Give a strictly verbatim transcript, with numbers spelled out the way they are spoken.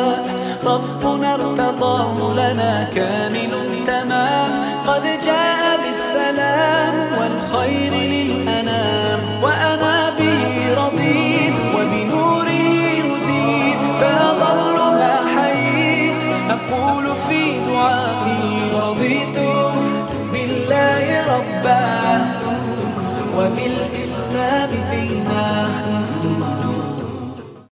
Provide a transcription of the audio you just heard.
صفاء ربنا ارتضاه لنا كامل تمام، قد جاء بالسلام والخير للأنام، وأنا به رضيت وبنوره هديت، سأظل ما حييت أقول في دعائي رضيت بالله ربا وبالإسلام